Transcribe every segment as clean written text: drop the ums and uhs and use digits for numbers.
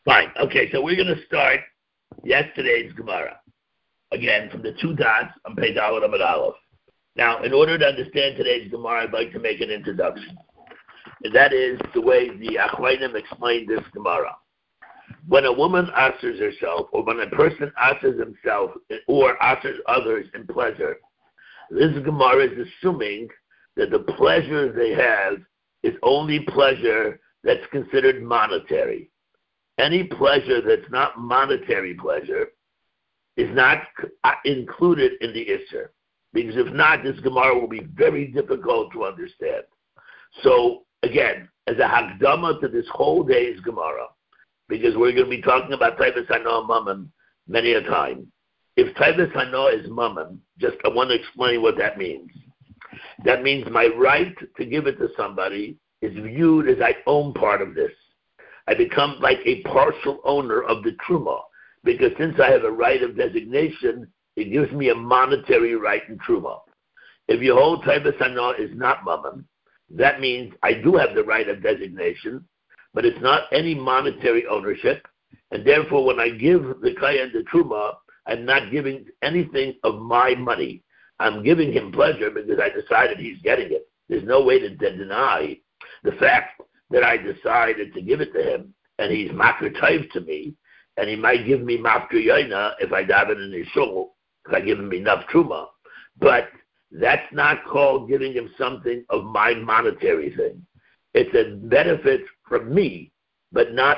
Fine. Okay, so we're going to start yesterday's Gemara. Again, from the two dots on Pei Dalet Amud Aleph. Now, in order to understand today's Gemara, I'd like to make an introduction. And that is the way the Achronim explained this Gemara. When a woman answers herself, or when a person answers himself, or answers others in pleasure, this Gemara is assuming that the pleasure they have is only pleasure that's considered monetary. Any pleasure that's not monetary pleasure is not included in the Isser. Because if not, this Gemara will be very difficult to understand. So, again, as a Hakdama to this whole day's Gemara, because we're going to be talking about Taivas Hanoah Mammon many a time. If Taivas Hanoah is Mammon, I want to explain what that means. That means my right to give it to somebody is viewed as I own part of this. I become like a partial owner of the Truma, because since I have a right of designation, it gives me a monetary right in Truma. If your whole Taivas Hanoah is not Mammon, that means I do have the right of designation, but it's not any monetary ownership, and therefore when I give the Kayan the Truma, I'm not giving anything of my money. I'm giving him pleasure because I decided he's getting it. There's no way to deny the fact that I decided to give it to him, and he's makar taiv to me, and he might give me mafker yoina if I daven in his shul, if I give him enough truma. But that's not called giving him something of my monetary thing. It's a benefit from me, but not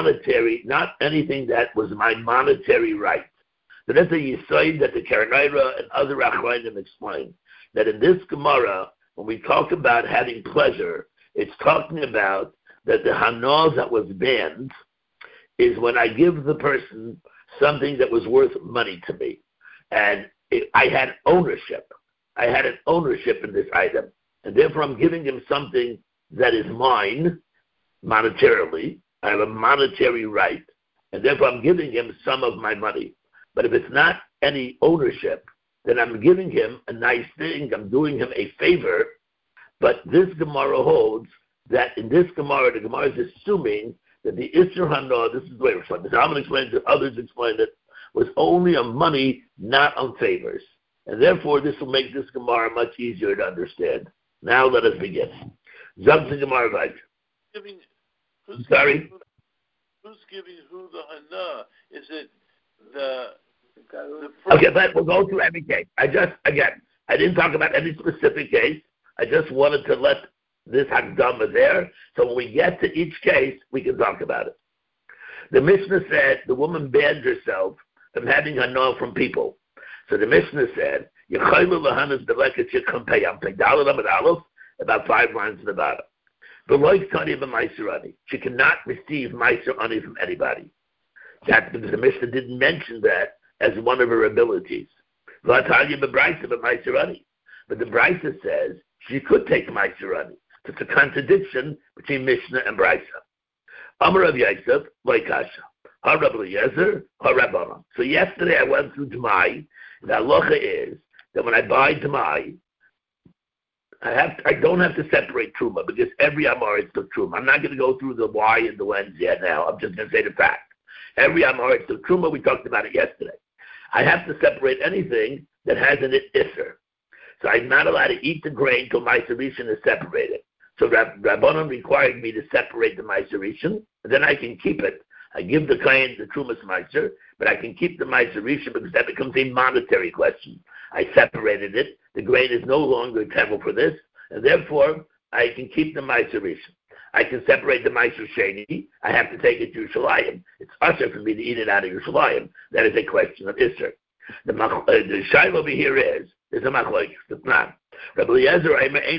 not anything that was my monetary right. So that's a yisoid that the Karanayra and other Achronim explain, that in this Gemara, when we talk about having pleasure, it's talking about that the Hanoah that was banned is when I give the person something that was worth money to me. And I had ownership. I had an ownership in this item. And therefore I'm giving him something that is mine monetarily. I have a monetary right. And therefore I'm giving him some of my money. But if it's not any ownership, then I'm giving him a nice thing. I'm doing him a favor. But this Gemara holds that in this Gemara, the Gemara is assuming that the Isser Hanoah, this is the way it's explained, the Talmud explains it, others explained it, was only on money, not on favors. And therefore, this will make this Gemara much easier to understand. Now let us begin. Zog the Gemara Vayt. Sorry? Who's giving who the Hanoah? Is it the okay, but we'll go through every case. I didn't talk about any specific case. I just wanted to let this Hakdama there, so when we get to each case, we can talk about it. The Mishnah said the woman banned herself from having Hanoah from people. So the Mishnah said, about 5 lines in the bottom. She cannot receive Meiser Ani from anybody. That's because the Mishnah didn't mention that as one of her abilities. But the Brisa says she could take Meiser Ani. It's a contradiction between Mishnah and Brisa. Amar Rav Yosef, Loikasha. Ha Rabbi Eliezer, ha Rabbana. So yesterday I went through Demai. The halacha is that when I buy Demai, I don't have to separate Truma because every Amar is the Truma. I'm not going to go through the why and the whens yet now. I'm just going to say the fact. Every Amar is the Truma. We talked about it yesterday. I have to separate anything that has an Isser. So I'm not allowed to eat the grain till my Rishon is separated. So Rabbanon required me to separate the Meiser Rishon, and then I can keep it. I give the client the Trumas Meiser, but I can keep the Meiser Rishon because that becomes a monetary question. I separated it. The grain is no longer table for this, and therefore I can keep the Meiser Rishon. I can separate the Meiser Sheni. I have to take it to Yerushalayim. It's usher for me to eat it out of Yerushalayim. That is a question of Isser. The shaila over here is a machlokes. It's not. Rabbi Eliezer,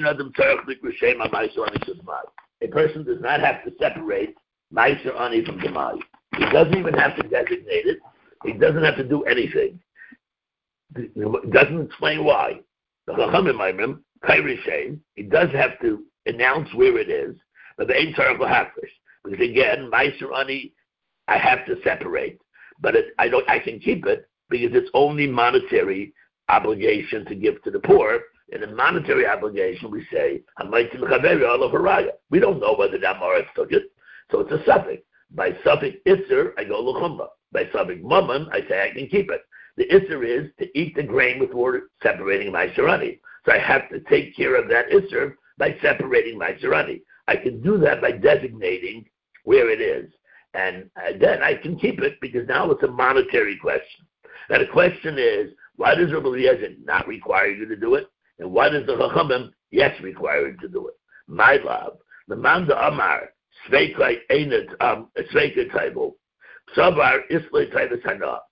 a person does not have to separate Meiser Ani from Demai. He doesn't even have to designate it. He doesn't have to do anything. It doesn't explain why. The Chachamim, he does have to announce where it is, but the Ein Tzarech L'Hafresh. Because again, Meiser Ani, I have to separate, but I can keep it because it's only monetary obligation to give to the poor. In a monetary obligation, we say, we don't know whether the Amoritz took it, so it's a suffix. By suffix Isser, I go L'chumra. By suffix Mammon, I say I can keep it. The Isser is to eat the grain before separating my Sharani. So I have to take care of that Isser by separating my Sharani. I can do that by designating where it is. And then I can keep it because now it's a monetary question. Now the question is, why does Rabbi Eliezer not require you to do it? And why does the Chachamim, yes, require you to do it? My love, the Manda Amar, Sveikai Einet, Sveikai Taibo, Savar Islay Taibas Hana.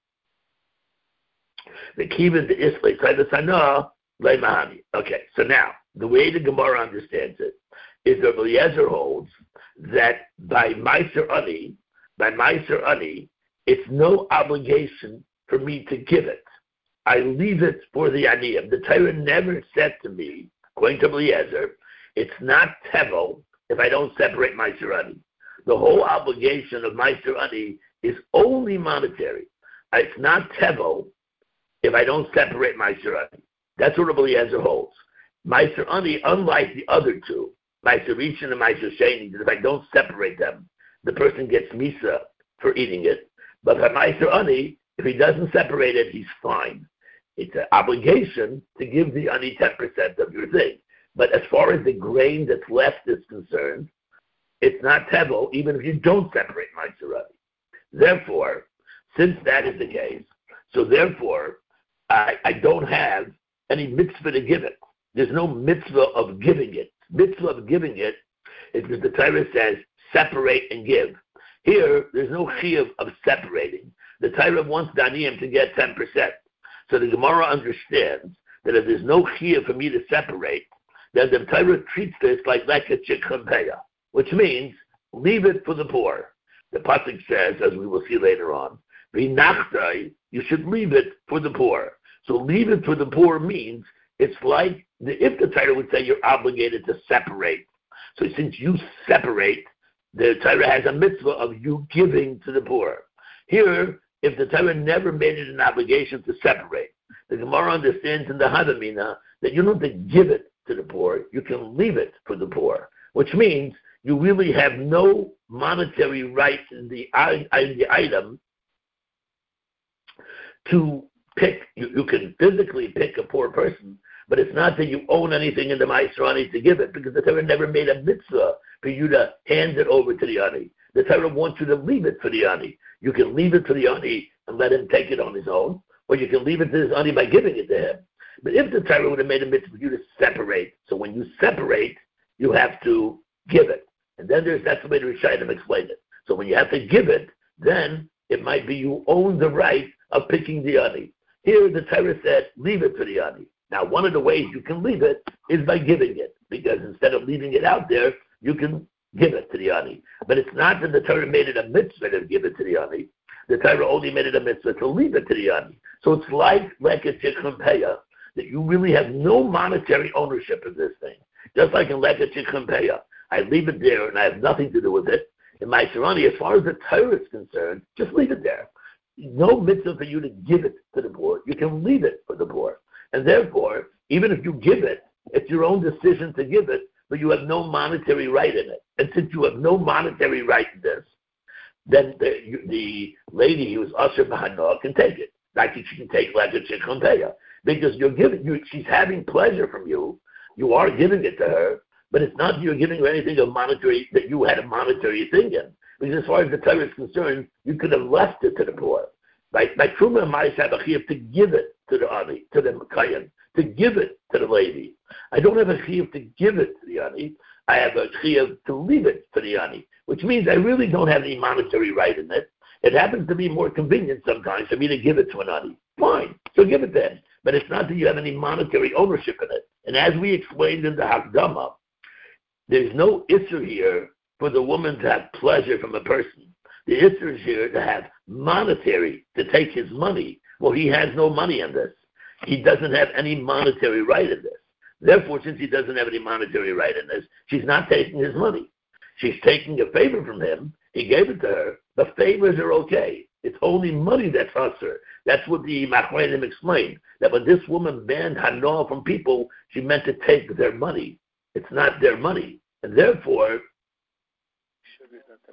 The Kivin the Islay Taibas Hana, Lay Mahani. Okay, so now, the way the Gemara understands it is Rabbi Eliezer holds that by Meiser Ani, it's no obligation for me to give it. I leave it for the Aniyim. The Torah never said to me, according to Eliezer, it's not Tevel if I don't separate Meiser Ani. The whole obligation of Meiser Ani is only monetary. It's not Tevel if I don't separate Meiser Ani. That's what Rabbi Eliezer holds. Meiser Ani, unlike the other two, Meiser Rishon and Meiser Sheni, that if I don't separate them, the person gets Misa for eating it. But for Meiser Ani, if he doesn't separate it, he's fine. It's an obligation to give the Ani 10% of your thing. But as far as the grain that's left is concerned, it's not Tevel, even if you don't separate Meiser Ani. Therefore, since that is the case, so therefore, I don't have any mitzvah to give it. There's no mitzvah of giving it. Mitzvah of giving it is because the Torah says, separate and give. Here, there's no chiyuv of separating. The Torah wants Daniyim to get 10%. So the Gemara understands that if there's no chiyuv for me to separate, then the Torah treats this like a chikhampeya, which means leave it for the poor. The pasuk says, as we will see later on, v'nachtai, you should leave it for the poor. So leave it for the poor means it's like if the Torah would say you're obligated to separate. So since you separate, the Torah has a mitzvah of you giving to the poor. Here, if the Torah never made it an obligation to separate, the Gemara understands in the Hadamina that you don't have to give it to the poor, you can leave it for the poor, which means you really have no monetary right in the item to pick. You can physically pick a poor person, but it's not that you own anything in the Meiser Ani to give it, because the Torah never made a mitzvah for you to hand it over to the Ani. The Torah wants you to leave it for the Ani. You can leave it for the Ani and let him take it on his own, or you can leave it to his Ani by giving it to him. But if the Torah would have made a mitzvah for you to separate, so when you separate, you have to give it. And then that's the way the Rishonim explained it. So when you have to give it, then it might be you own the right of picking the Ani. Here the Torah said, leave it for the Ani. Now, one of the ways you can leave it is by giving it, because instead of leaving it out there, you can give it to the Ani. But it's not that the Torah made it a mitzvah to give it to the Ani. The Torah only made it a mitzvah to leave it to the Ani. So it's like a Tikkun Peah, that you really have no monetary ownership of this thing. Just like in Leka Tikkun Peah, I leave it there and I have nothing to do with it. In my Sharani, as far as the Torah is concerned, just leave it there. No mitzvah for you to give it to the poor. You can leave it for the poor. And therefore, even if you give it, it's your own decision to give it, but you have no monetary right in it. And since you have no monetary right in this, then the lady who is Asher Bahana can take it. Like she can take like a Tikkun Peah. Because she's having pleasure from you. You are giving it to her, but it's not you're giving her anything of monetary, that you had a monetary thing in. Because as far as the Torah is concerned, you could have left it to the poor. By Truma and Mais have a chiyuv to give it to the Ani, to the Makayan, to give it to the lady. I don't have a chiyuv to give it to the Ani. I have a chiyuv to leave it to the Ani, which means I really don't have any monetary right in it. It happens to be more convenient sometimes for me to give it to an Ani. Fine, so give it then. But it's not that you have any monetary ownership in it. And as we explained in the Hakdama, there's no issue here for the woman to have pleasure from a person. The issue is here to have monetary, to take his money. Well, he has no money in this. He doesn't have any monetary right in this. Therefore, since he doesn't have any monetary right in this, she's not taking his money. She's taking a favor from him. He gave it to her. The favors are okay. It's only money that's usher. That's what the Machreinim explained, that when this woman banned Hana from people, she meant to take their money. It's not their money. And therefore,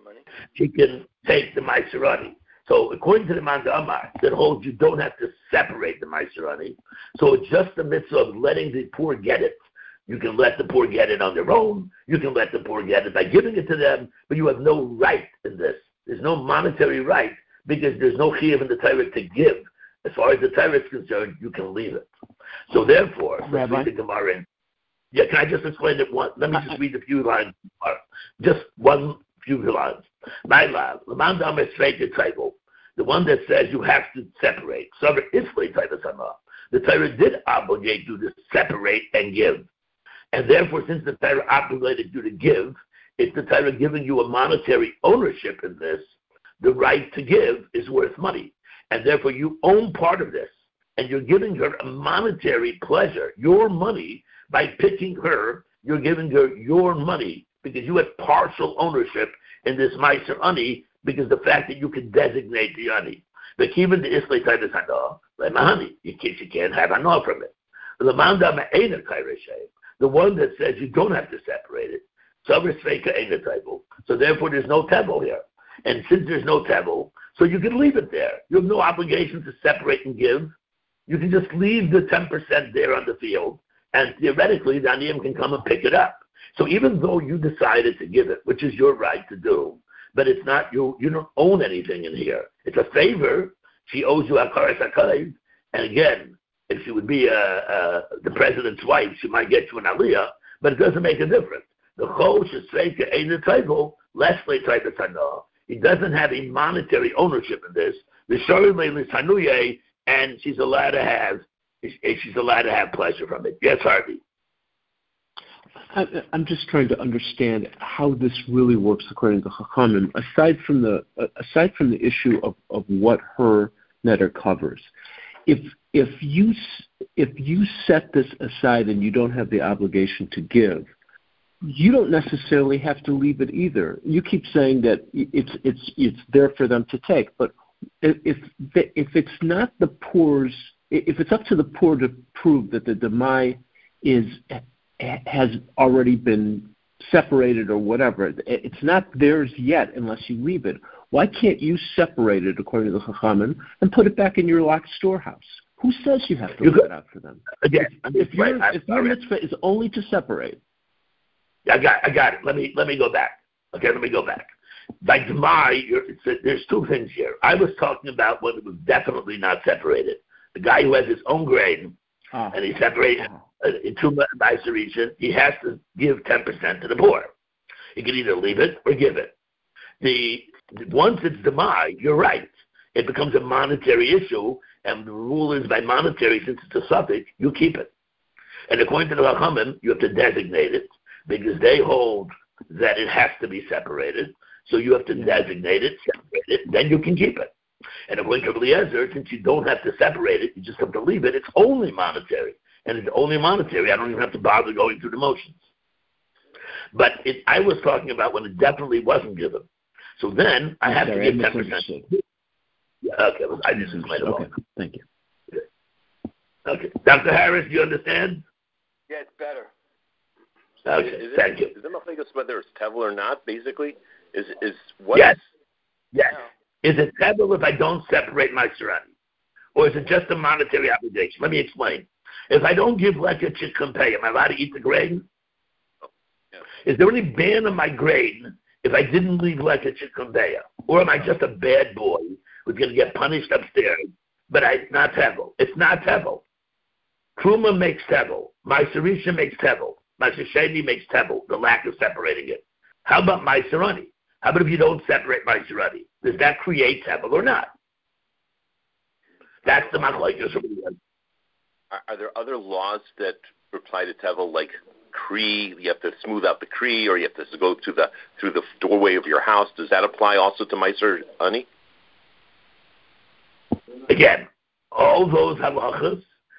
he can take the Maiserani. So according to the Man Amar, that holds you don't have to separate the Maiserani. So it's just the mitzvah of letting the poor get it. You can let the poor get it on their own. You can let the poor get it by giving it to them, but you have no right in this. There's no monetary right because there's no chiyuv in the Torah to give. As far as the Torah is concerned, you can leave it. So therefore, let's read the Gemara in. Yeah, can I just explain it once? Let me just read a few lines. Just one few lines. My love, the man down is the one that says you have to separate. The Torah did obligate you to separate and give. And therefore, since the Torah obligated you to give, it's the Torah giving you a monetary ownership in this. The right to give is worth money. And therefore, you own part of this. And you're giving her a monetary pleasure, your money, by picking her. You're giving her your money because you had partial ownership in this Meiser Ani because the fact that you can designate the Ani. But even the Islay type is Hana, like Mahani, you can't have Hana from it. The one that says you don't have to separate it, so therefore there's no tevel here. And since there's no tevel, so you can leave it there. You have no obligation to separate and give. You can just leave the 10% there on the field, and theoretically the aniyim can come and pick it up. So even though you decided to give it, which is your right to do, but it's not you don't own anything in here. It's a favor. She owes you akaras hakayv, and again, if she would be the president's wife, she might get you an aliyah, but it doesn't make a difference. The chol shesreika ein the table, Leslie type of tanah. He doesn't have a monetary ownership in this. And she's allowed to have pleasure from it. Yes, Harvey. I'm just trying to understand how this really works according to Chachamim. Aside from the issue of what her netter covers, if you set this aside and you don't have the obligation to give, you don't necessarily have to leave it either. You keep saying that it's there for them to take, but if it's not the poor's, if it's up to the poor to prove that the demai has already been separated or whatever, it's not theirs yet unless you leave it. Why can't you separate it according to the Chachamim and put it back in your locked storehouse? Who says you have to leave it out for them? Again, if your mitzvah is only to separate. I got it. Let me go back. Okay, let me go back. By Demai, there's two things here. I was talking about when it was definitely not separated. The guy who has his own grain, and he separated in two Meiserisha, he has to give 10% to the poor. He can either leave it or give it. Once it's Demai, you're right. It becomes a monetary issue, and the rule is by monetary, since it's a suffix, you keep it. And according to the Chachamim, you have to designate it, because they hold that it has to be separated. So you have to designate it, separate it, then you can keep it. And according to Eliezer, since you don't have to separate it, you just have to leave it, it's only monetary. And it's only monetary, I don't even have to bother going through the motions. But I was talking about when it definitely wasn't given. So then I have to give 10%. Yeah, okay, I just explained it. Okay, thank you. Okay. Dr. Harris, do you understand? Yeah, it's better. Okay, thank you. Is it maflegus whether it's tevel or not, basically? Is what? Yes. Yes. Yeah. Is it tevel if I don't separate my serani? Or is it just a monetary obligation? Let me explain. If I don't give leka chitkampei, am I allowed to eat the grain? Oh, yeah. Is there any ban on my grain if I didn't leave leka chitkampei? Or am I just a bad boy who's going to get punished upstairs? But it's not tevel. It's not tevel. Truma makes tevel. Meiserisha makes tevel. Meiser Sheni makes tevel, the lack of separating it. How about Meiserani? How about if you don't separate Meiserani? Does that create tevel or not? That's the machlokes. Are there other laws that apply to tevel, like Kree? You have to smooth out the Kree, or you have to go through the doorway of your house. Does that apply also to Meiser Ani? Again, all those halachas.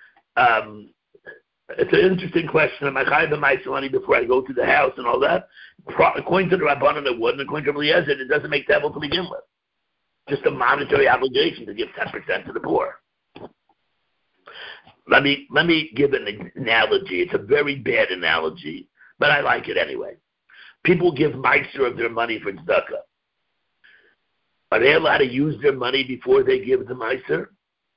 It's an interesting question. Am I chayav b'meiser before I go to the house and all that? According to the Rabbanan, it wouldn't. According to Eliezer, it doesn't make tevel to begin with. Just a monetary obligation to give 10% to the poor. Let me give an analogy. It's a very bad analogy, but I like it anyway. People give meiser of their money for tzedakah. Are they allowed to use their money before they give the Meiser?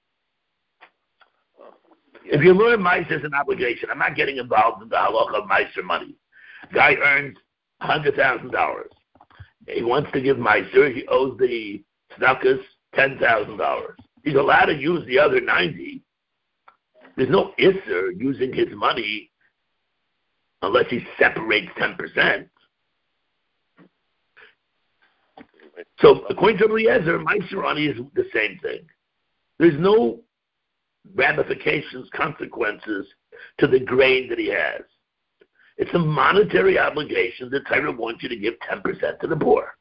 If you learn Meiser as an obligation, I'm not getting involved in the halacha of Meiser money. Guy earns $100,000. He wants to give Meiser. He owes the tzedakahs $10,000. He's allowed to use the other 90. There's no isser using his money unless he separates 10%. So according to Eliezer, Meiser ani is the same thing. There's no ramifications, consequences to the grain that he has. It's a monetary obligation. The Torah wants you to give 10% to the poor.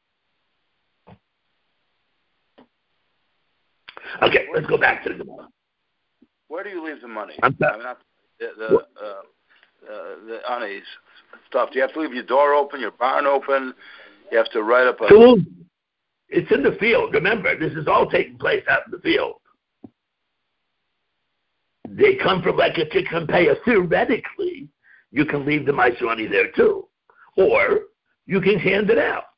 Okay, let's go back to the Gemara. Where do you leave the money? The Ani's stuff. Do you have to leave your door open, your barn open? You have to write up a... It's in the field. Remember, this is all taking place out in the field. They come from like a chicken paya. Theoretically, you can leave the Meiser there too. Or you can hand it out.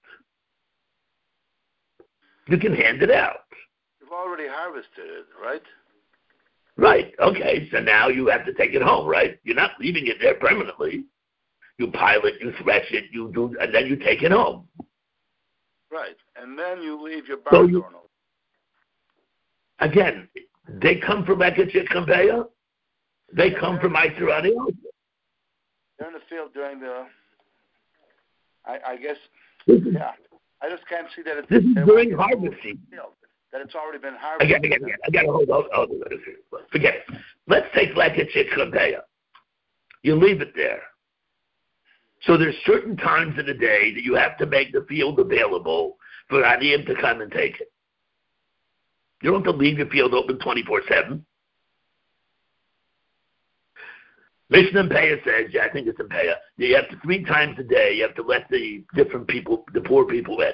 You can hand it out. You've already harvested it, right? Right. Okay. So now you have to take it home, right? You're not leaving it there permanently. You pile it, you thresh it, you do, and then you take it home. Right. And then you leave your barn door open. Again, they come from Ekachik Kampeya. They come from Meiser ani. They're in the field during the... I guess... Yeah. I just can't see that it's... This is during harvest season. That it's already been harvested. Again, I got to hold on. Forget it. Let's take Ekachik Kampeya. You leave it there. So there's certain times in the day that you have to make the field available for Aniyim to come and take it. You don't have to leave your field open 24/7. Mishnah Peah says, I think it's in Peah, you have to 3 times a day, you have to let the different people, the poor people in.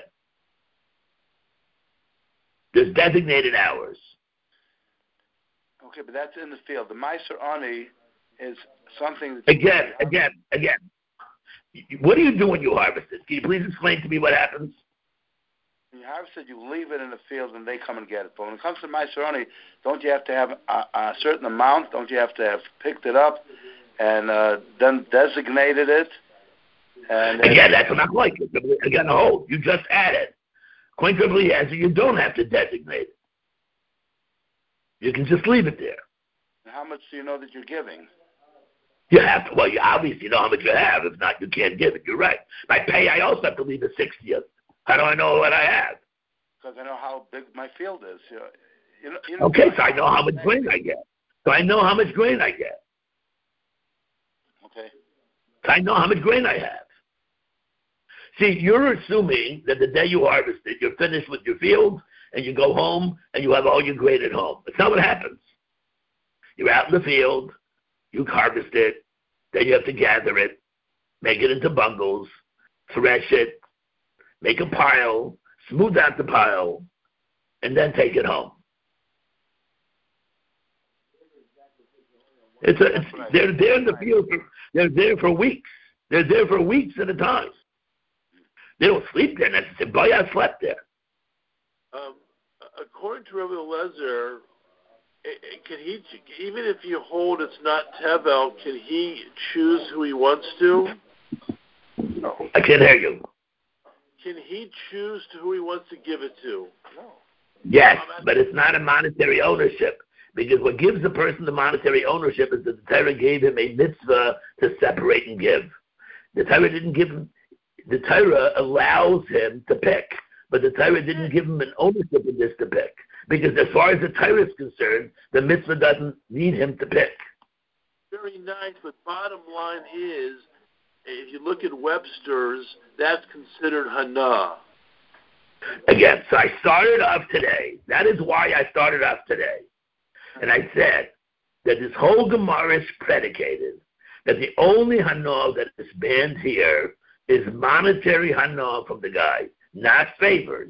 There's designated hours. Okay, but that's in the field. The Meiser ani is something that... Again. What do you do when you harvest it? Can you please explain to me what happens? When you harvest it, you leave it in the field and they come and get it. But when it comes to Meiser ani, don't you have to have a certain amount? Don't you have to have picked it up and then designated it? And again, that's not like it. Again, you just added. Quintuple answer, you don't have to designate it. You can just leave it there. How much do you know that you're giving? You have to. Well, you obviously know how much you have. If not, you can't give it. You're right. By pay, I also have to leave a 60th. How do I know what I have? Because I know how big my field is. Okay, so I know how much grain I get. Okay. So I know how much grain I have. See, you're assuming that the day you harvest it, you're finished with your field, and you go home, and you have all your grain at home. That's not what happens. You're out in the field, you harvest it, then you have to gather it, make it into bundles, thresh it, make a pile, smooth out the pile, and then take it home. They're there in the field. They're there for weeks. They're there for weeks at a time. They don't sleep there necessarily. Boya slept there. According to Rabbi Eliezer, can he, even if you hold it's not Tevel, can he choose who he wants to? No. I can't hear you. Can he choose to who he wants to give it to? No. Yes, but it's not a monetary ownership. Because what gives the person the monetary ownership is that the Torah gave him a mitzvah to separate and give. The Torah didn't give him, the Torah allows him to pick, but the Torah didn't give him an ownership in this to pick. Because as far as the Torah is concerned, the mitzvah doesn't need him to pick. Very nice, but bottom line is, if you look at Webster's, that's considered hana. Again, so I started off today. That is why I started off today. And I said that this whole Gemara is predicated that the only hana that is banned here is monetary hana from the guy, not favors.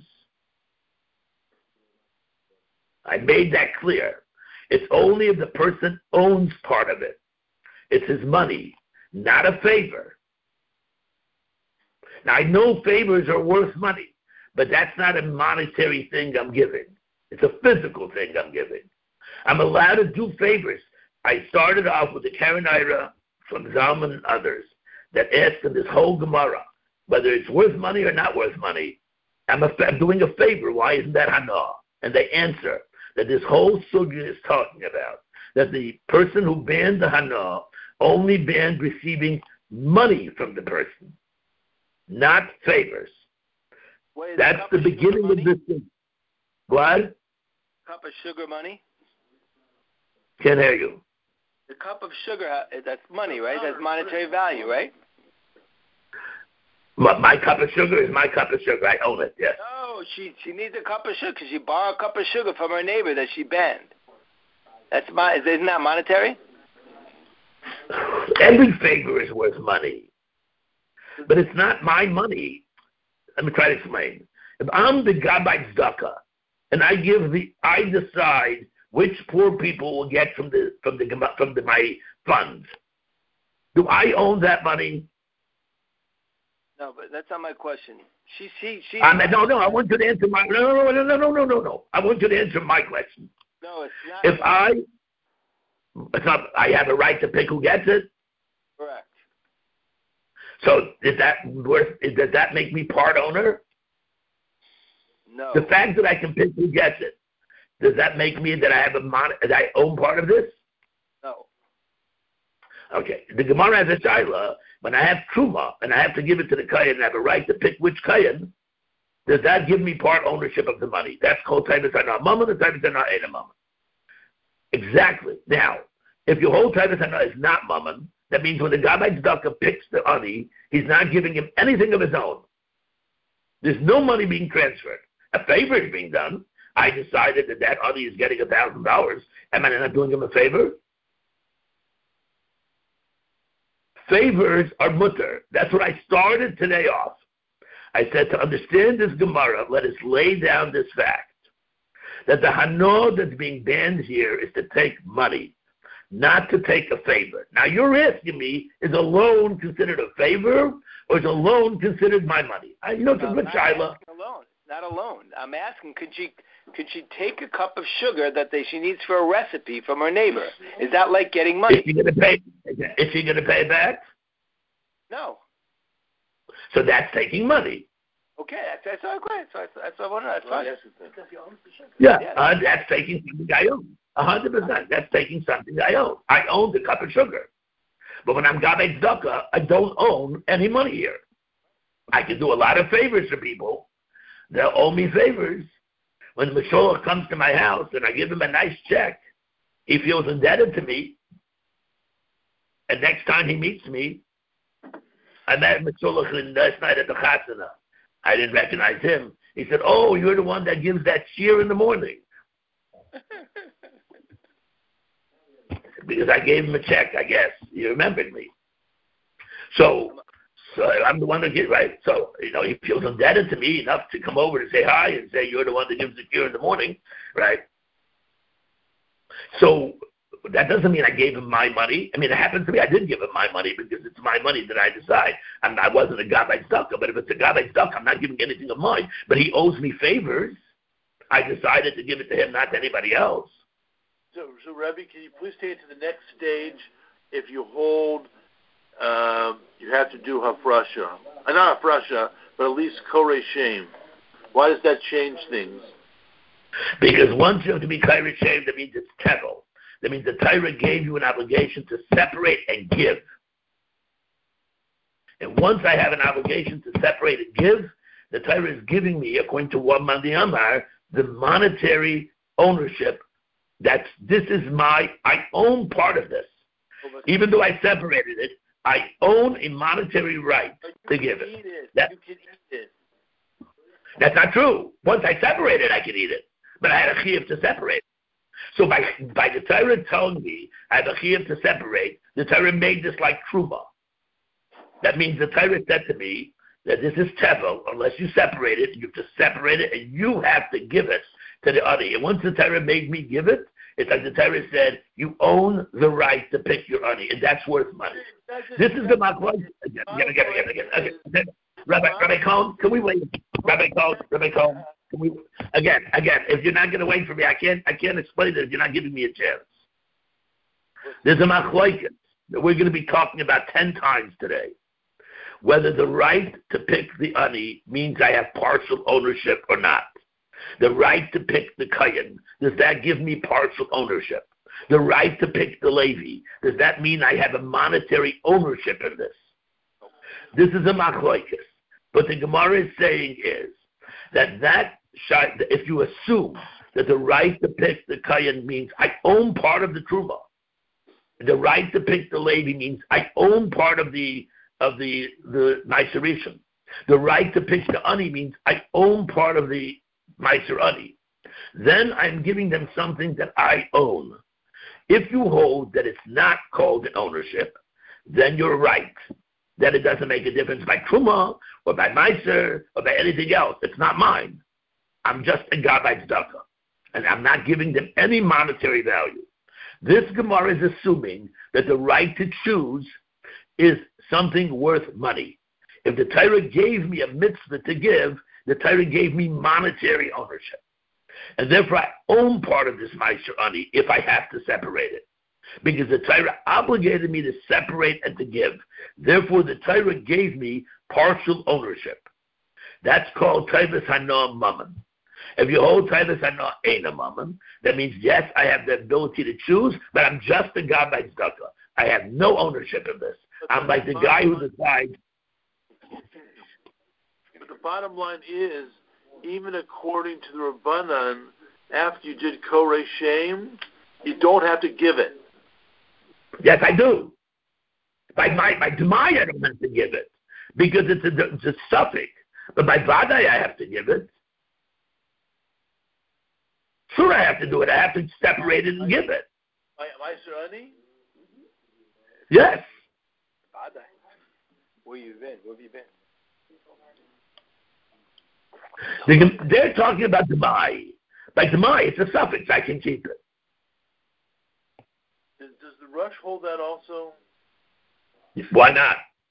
I made that clear. It's only if the person owns part of it. It's his money, not a favor. Now, I know favors are worth money, but that's not a monetary thing I'm giving. It's a physical thing I'm giving. I'm allowed to do favors. I started off with the Karen Ira from Zalman and others that asked in this whole Gemara whether it's worth money or not worth money. I'm doing a favor. Why isn't that hana? And they answer that this whole sugya is talking about that the person who banned the hana only banned receiving money from the person, not favors. Wait, that's the beginning of this thing. What? Cup of sugar money? Can't hear you. The cup of sugar, that's money, right? That's monetary value, right? My cup of sugar is my cup of sugar. I own it, yes. No, she needs a cup of sugar because she borrowed a cup of sugar from her neighbor that she banned. Isn't that monetary? Every favor is worth money. But it's not my money. Let me try to explain. If I'm the Gabbai Tzedakah, and I decide which poor people will get from my funds. Do I own that money? No, but that's not my question. No. I want you to answer my no. I want you to answer my question. No, it's not. I have a right to pick who gets it. Correct. So does that make me part owner? No. The fact that I can pick who gets it, does that make me that I own part of this? No. Okay. The Gemara has a shaila. When I have truma and I have to give it to the kayan and I have a right to pick which kayan, does that give me part ownership of the money? That's called taivas hana mama, the taivas hana ain't a mama. Exactly. Now, if your whole taivas hana is not mama, that means when the Gabbai Tzedakah picks the ani, he's not giving him anything of his own. There's no money being transferred. A favor is being done. I decided that ani is getting $1,000. Am I not doing him a favor? Favors are mutter. That's what I started today off. I said to understand this Gemara, let us lay down this fact that the hana that's being banned here is to take money, not to take a favor. Now you're asking me, is a loan considered a favor or is a loan considered my money? It's a good shaila. Not a loan. I'm asking, could she take a cup of sugar that she needs for a recipe from her neighbor? Is that like getting money? Is she going to pay back? No. So that's taking money. Okay, that's all great. That's all I want to know. That's fine. Yeah, that's taking something I own. 100%. That's taking something I own. I own the cup of sugar. But when I'm Gabbai Tzedakah, I don't own any money here. I can do a lot of favors for people. They'll owe me favors. When the Masholach comes to my house and I give him a nice check, he feels indebted to me. And next time he meets me, I met Masholach last night at the Chatzana. I didn't recognize him. He said, "Oh, you're the one that gives that cheer in the morning." Because I gave him a check, I guess. He remembered me. So I'm the one that gets right. So, he feels indebted to me enough to come over to say hi and say, "You're the one that gives the cheer in the morning," right? So that doesn't mean I gave him my money. I mean, it happens to me. I did give him my money because it's my money that I decide. I wasn't a Gabbai Tzedakah, but if it's a Gabbai Tzedakah, I'm not giving anything of mine. But he owes me favors. I decided to give it to him, not to anybody else. So Rebbe, can you please take it to the next stage? If you hold, you have to do hafrasha. Not hafrasha, but at least korei shem. Why does that change things? Because once you have to be korei shem, that means it's tevel. That means the Torah gave you an obligation to separate and give. And once I have an obligation to separate and give, the Torah is giving me, according to what Mandi Amar, the monetary ownership. I own part of this. Even though I separated it, I own a monetary right to give it. You can eat it. That's not true. Once I separate it, I can eat it. But I had a chiyuv to separate it. So by the Torah telling me I have a chiyuv to separate, the Torah made this like truma. That means the Torah said to me that this is tevel. Unless you separate it, you have to separate it, and you have to give it to the other. And once the Torah made me give it, it's like the Torah said, you own the right to pick your honey, and that's worth money. This is the makwa. Again. Okay. Rabbi Cohn, can we wait? Rabbi Cohn, can we again? If you're not going to wait for me, I can't explain it if you're not giving me a chance. There's a machlokes that we're going to be talking about 10 times today. Whether the right to pick the ani means I have partial ownership or not. The right to pick the kohen, does that give me partial ownership? The right to pick the Levi, does that mean I have a monetary ownership in this? This is a machlokes. But the Gemara is saying is that if you assume that the right to pick the kohen means I own part of the truma, the right to pick the Levi means I own part of the Meiser Rishon. The right to pick the ani means I own part of the Meiser Ani. Then I'm giving them something that I own. If you hold that it's not called ownership, then you're right. That it doesn't make a difference by Truma or by Meiser or by anything else. It's not mine. I'm just a Gabbai Tzedakah. And I'm not giving them any monetary value. This Gemara is assuming that the right to choose is something worth money. If the Torah gave me a mitzvah to give, the Torah gave me monetary ownership. And therefore I own part of this Meiser Ani if I have to separate it. Because the Torah obligated me to separate and to give. Therefore the Torah gave me partial ownership. That's called Taivas Hanoah Mammon. If you hold Taivas Hanoah Eina Mammon, that means yes, I have the ability to choose, but I'm just a Gabbai Tzedakah. I have no ownership in this. I'm like the guy who decides. But the bottom line is, even according to the Rabbanan, after you did Korei Shem, you don't have to give it. Yes, I do. By Demai, I don't have to give it because it's a suffix. But by Vadai, I have to give it. Sure, I have to do it. I have to separate it and give it. Meiser Ani? Yes. Where you been? Where have you been? They're talking about Demai. By Demai, it's a suffix. I can keep it. Does the Rush hold that also? Why not?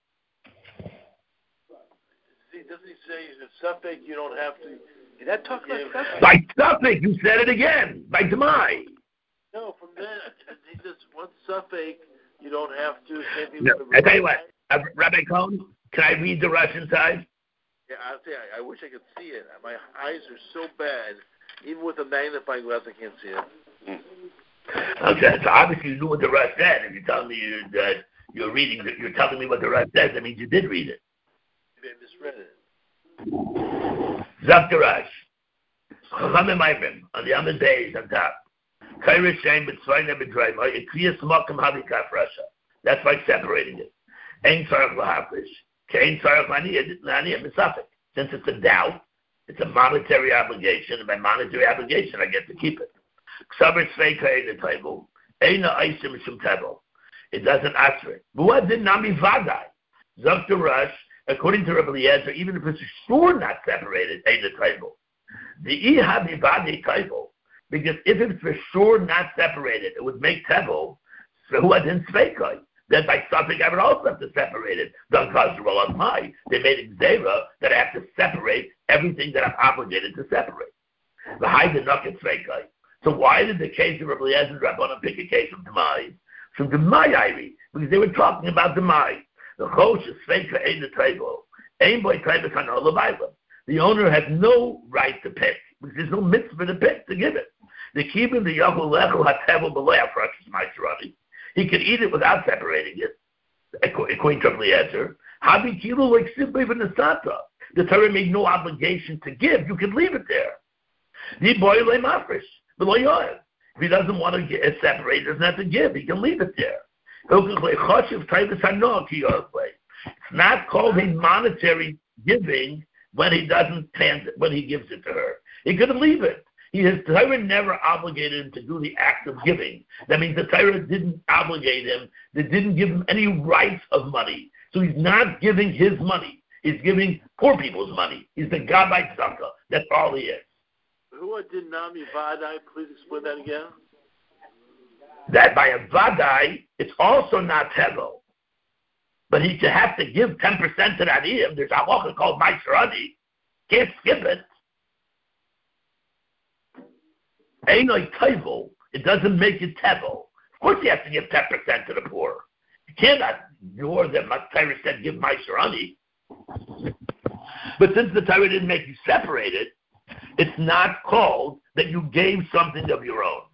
See, doesn't he say if suffix you don't have to? Did that talk about suffix? By suffix, you said it again. By Demai. No, from then he says one suffix you don't have to. No, I tell you what, Rabbi Cohn, can I read the Rush inside? Yeah, I'll tell you, I wish I could see it. My eyes are so bad. Even with a magnifying glass, I can't see it. Okay, so obviously you knew what the Rush said. If you're telling me you're telling me what the Rush says, that means you did read it. Maybe I misread it. Zak the Rush. Chachamim Aimim, on the Amid Beis on top. Kairish Shem b'tzvayna b'drayma, it kriyas makam havikaf Russia. That's by separating it. Ein tzarech lahafish. Kein tzarech l'aniyah misafik. Since it's a doubt, it's a monetary obligation, and by monetary obligation, I get to keep it. Ksaver tzvei ka'ein table. Eina aisim shum table. It doesn't answer it. But what did Nami Vadai? Zak the Rush, according to Rabbi Eliezer, even if it's sure not separated, ain't a table. The Ihabi Vadai table. Because if it's for sure not separated, it would make tevel. So who didn't sveikai? Then by something I would also have to separate it. They made a gzera that I have to separate everything that I'm obligated to separate. The high did not get sveikai. So why did the case of Rabbi Eliezer and Rabbanan pick a case from Demai? From Demai Iri, because they were talking about Demai. The chosh is sveika in the table. Aim boy table can all of the owner has no right to pick because there's no mitzvah to pick to give it. The kibun the yachol lechol hatevel b'leah fractions ma'asrani. He can eat it without separating it. According to Eliezer, habi kilo like simply even the sata. The Torah made no obligation to give. You can leave it there. The boy lay mafresh b'lo. If he doesn't want to get separate, he doesn't have to give. He can leave it there. It's not called a monetary giving when he when he gives it to her. He could leave it. The Torah never obligated him to do the act of giving. That means the Torah didn't obligate him. They didn't give him any rights of money. So he's not giving his money. He's giving poor people's money. He's the Gabbai Tzedakah. That's all he is. Who did Nami Vadai? Please explain that again. That by a Vadai, it's also not Tevel. but he should have to give 10% to the Aniyim. There's a halacha called Meiser Ani. Can't skip it. Einoi Tevel, it doesn't make it Tevel. Of course you have to give 10% to the poor. You cannot ignore that Torah said give Meiser Ani. But since the Torah didn't make you separate it, it's not called that you gave something of your own.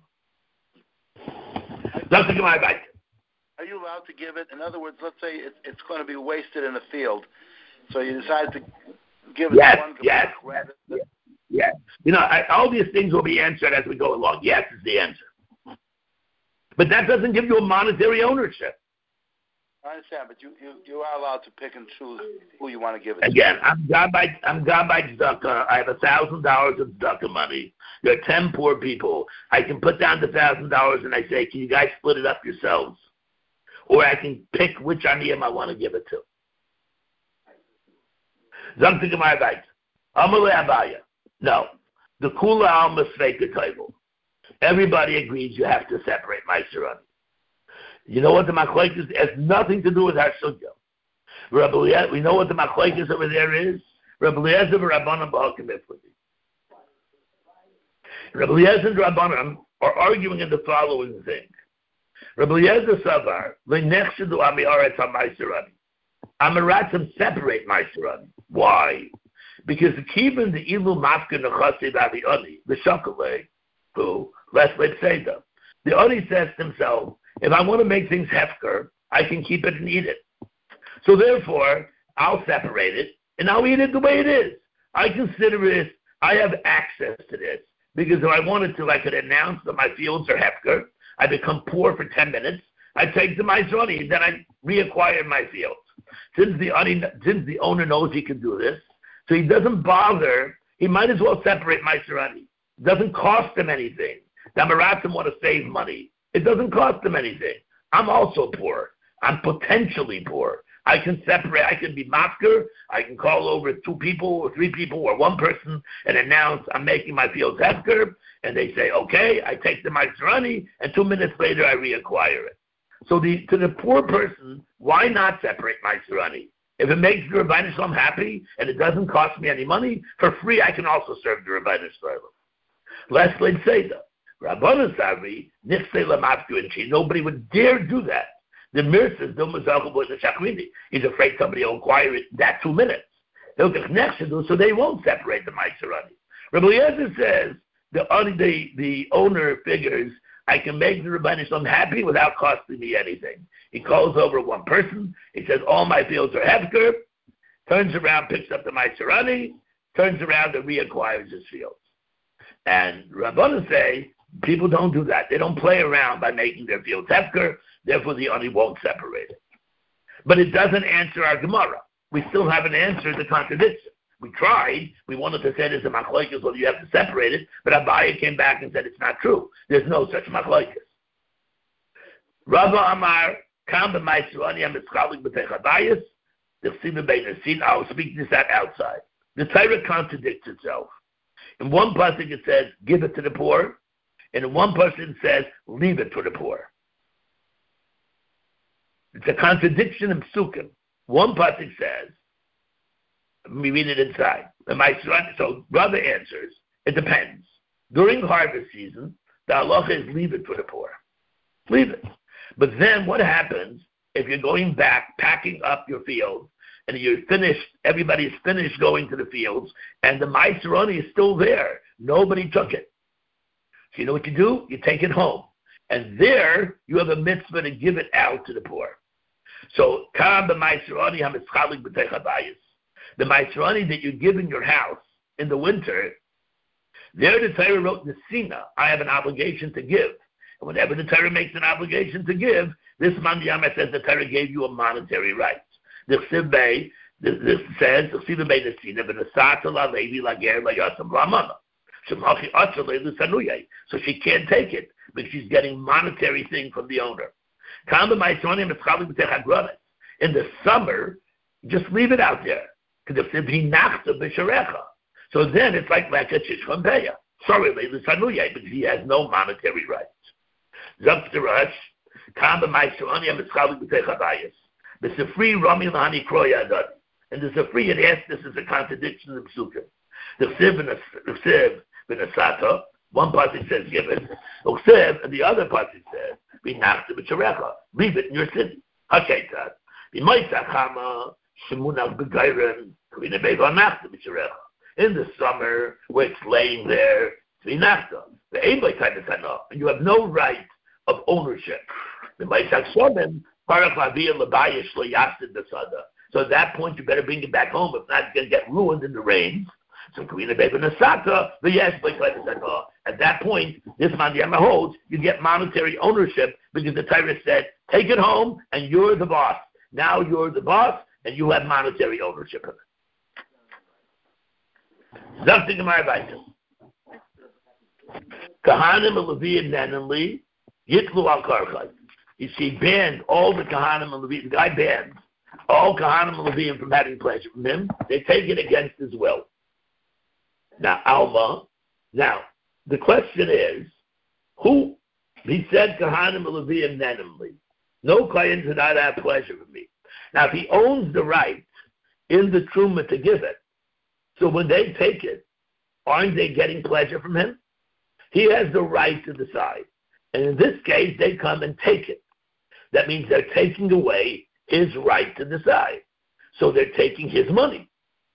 That's the Gemara back. Are you allowed to give it? In other words, let's say it's going to be wasted in the field, so you decide to give it to one Gemara rather than... Yes. All these things will be answered as we go along. Yes is the answer. But that doesn't give you a monetary ownership. I understand, but you are allowed to pick and choose who you want to give it to. Again, I'm God by tzedakah. I have $1,000 of tzedakah money. There are 10 poor people. I can put down the $1,000 and I say, can you guys split it up yourselves? Or I can pick which aniyim I want to give it to. Zog to Gemara Beit. Amalei Abaya. No. The Kula Alma Sveika Table. Everybody agrees you have to separate Meiser Ani. You know what the machlokes is? It has nothing to do with our sugya. We know what the machlokes over there is. Rabbi Eliezer and Rabbanan b'Hakim Ifladi. Rabbi Eliezer and Rabbanan are arguing in the following thing. Rabbi Eliezer Savar le'nechshedu ami'aretz ha'Meiser Ani. Amaratzim separate Meiser Ani. Why? Because the kivin the ilu mafka nechasiv avi ani the shakalei who less late seda. The ani says to himself, if I want to make things hefker, I can keep it and eat it. So therefore, I'll separate it, and I'll eat it the way it is. I consider it, I have access to this. Because if I wanted to, I could announce that my fields are hefker. I become poor for 10 minutes. I take the Meiser Ani, then I reacquire my fields. Since the owner knows he can do this, so he doesn't bother, he might as well separate Meiser Ani. It doesn't cost him anything. The Amaratim want to save money. It doesn't cost them anything. I'm also poor. I'm potentially poor. I can separate. I can be mafker. I can call over 2 people or 3 people or 1 person and announce I'm making my fields hefker. And they say, okay, I take the Meiser Ani, and 2 minutes later I reacquire it. So to the poor person, why not separate Meiser Ani? If it makes the Rebbeinu Shalom happy and it doesn't cost me any money, for free I can also serve the Rebbeinu Shalom. Less late Seder. Rabbanan Savri, Nixay Lamafku, nobody would dare do that. The Mir says, he's afraid somebody will acquire it that 2 minutes. They'll get Nechshedu, so they won't separate the Meiser Ani. Rabbi Eliezer says, the owner figures, I can make the Rebbeinu Shalom happy without costing me anything. He calls over 1 person, he says, all my fields are hefker, turns around, picks up the Meiser Ani, turns around and reacquires his fields. And Rabbanan say, people don't do that. They don't play around by making their fields hefker, therefore the ani won't separate it. But it doesn't answer our Gemara. We still haven't answered the contradiction. We tried. We wanted to say there's a machlokes, well, you have to separate it, but Abaye came back and said it's not true. There's no such machlokes. Rava Amar, Kam b'Meiser Ani ha'mitzchalik b'tech Abayis, d'chsiv b'bein hasin. I'll speak this out outside. The Torah contradicts itself. In one pasuk it says, give it to the poor, and in one person says, leave it for the poor. It's a contradiction in Psukim. One pasuk says, let me read it inside. So brother answers, it depends. During harvest season, the halacha is leave it for the poor. Leave it. But then what happens if you're going back, packing up your field, and you're finished, everybody's finished going to the fields, and the Meiser Ani is still there. Nobody took it. So you know what you do? You take it home. And there, you have a mitzvah to give it out to the poor. So, the Meiser Ani that you give in your house in the winter, there the Torah wrote the Sina, I have an obligation to give. And whenever the Torah makes an obligation to give, this Mandiyama says the Torah gave you a monetary right. This says, so she can't take it, but she's getting monetary thing from the owner. In the summer, just leave it out there. So then it's like a Shishchan Beya. Sorry, but he has no monetary rights. B'sefri Rami Lahani Kroya Adon. And the Sefri had asked this as a contradiction of the Psukim. The Chsiv B'Nasata, one pasuk says give it. Chsiv, and the other pasuk says, B'Nachta B'Tzarecha, leave it in your city. Hakeitat. B'Maisa Chama, Shemunach B'Gairen, Kvina B'Eva Nachta B'Tzarecha. In the summer, where it's laying there, B'Nachta. And you have no right of ownership. So at that point, you better bring it back home. If not, it's going to get ruined in the rains. So at that point, this Mandiyama holds, you get monetary ownership because the Torah said, take it home and you're the boss. Now you're the boss and you have monetary ownership of it. Something in my advice. Kahanim and Leviim nanimli yitlu al karchai. You see, banned all the Kahanim and Leviim. The guy banned all Kahanim and Leviim from having pleasure from him. They take it against his will. Now, Alma. Now, the question is, who? He said Kahanim and Leviim nanimli. No Kohen should not have pleasure from me. Now, if he owns the right in the Truma to give it, so when they take it, aren't they getting pleasure from him? He has the right to decide. And in this case, they come and take it. That means they're taking away his right to decide. So they're taking his money.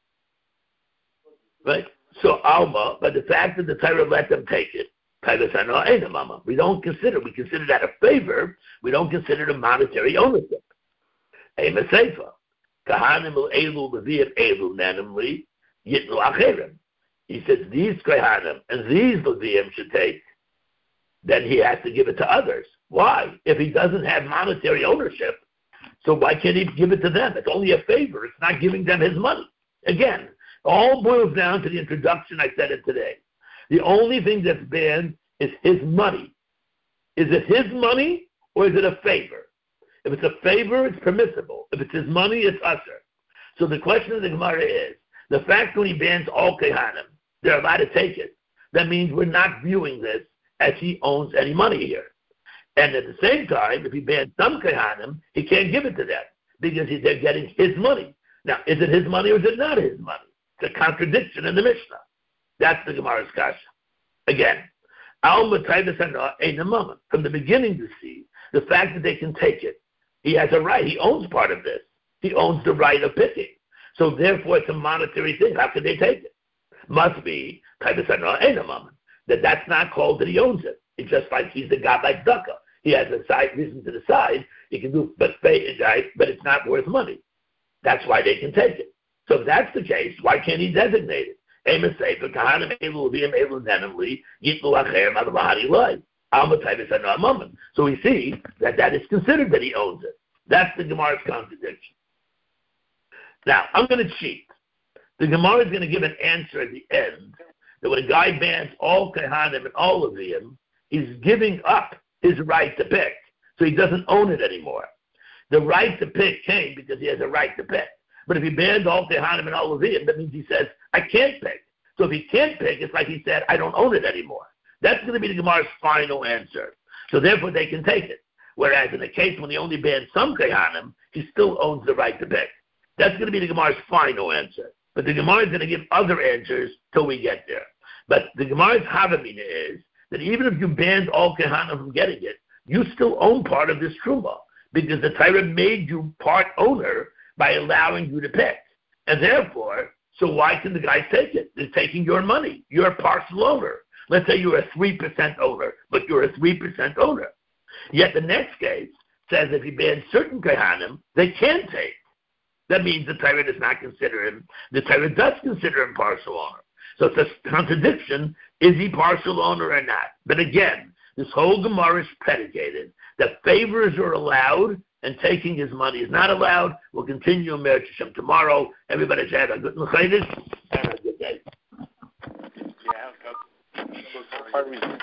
Right? So Alma, but the fact that the Torah let them take it, we don't consider, we consider that a favor, we don't consider it a monetary ownership. Ema Seifa. Kahanim elu leviim elu nanimli yitnu acherim. He says these Kohanim and these Leviim should take, then he has to give it to others. Why? If he doesn't have monetary ownership, so why can't he give it to them? It's only a favor. It's not giving them his money. Again, all boils down to the introduction I said it today. The only thing that's banned is his money. Is it his money or is it a favor? If it's a favor, it's permissible. If it's his money, it's usher. So the question of the Gemara is, the fact when he bans all Kohanim, they're allowed to take it. That means we're not viewing this as he owns any money here. And at the same time, if he bans some Kohanim, he can't give it to them because they're getting his money. Now, is it his money or is it not his money? It's a contradiction in the Mishnah. That's the Gemara's kasha. Again, from the beginning you see, the fact that they can take it, he has a right. He owns part of this. He owns the right of picking. So therefore, it's a monetary thing. How can they take it? Must be that that's not called that he owns it. It's just like he's the god like Dukkah. He has a side reason to decide he can do, but it's not worth money. That's why they can take it. So if that's the case, why can't he designate it? So we see that is considered that he owns it. That's the Gemara's contradiction. Now, I'm going to cheat. The Gemara is going to give an answer at the end that when a guy bans all Kohanim and all of them, he's giving up his right to pick. So he doesn't own it anymore. The right to pick came because he has a right to pick. But if he bans all Kohanim and all of them, that means he says, I can't pick. So if he can't pick, it's like he said, I don't own it anymore. That's going to be the Gemara's final answer. So therefore they can take it. Whereas in the case when he only bans some Kohanim, he still owns the right to pick. That's going to be the Gemara's final answer. But the Gemara is going to give other answers till we get there. But the Gemara's Havamina is that even if you banned all Kohanim from getting it, you still own part of this Truma because the Torah made you part owner by allowing you to pick. And therefore, so why can the guys take it? They're taking your money. You're a partial owner. Let's say you're a 3% owner, but you're a 3% owner. Yet the next case says if you ban certain Kohanim, they can take. That means the Torah does not consider him. The Torah does consider him partial owner. So it's a contradiction. Is he partial owner or not? But again, this whole Gemara is predicated that favors are allowed and taking his money is not allowed. We'll continue in Meretz Hashem tomorrow. Everybody should have a good Mechaydish and a good day. Yeah,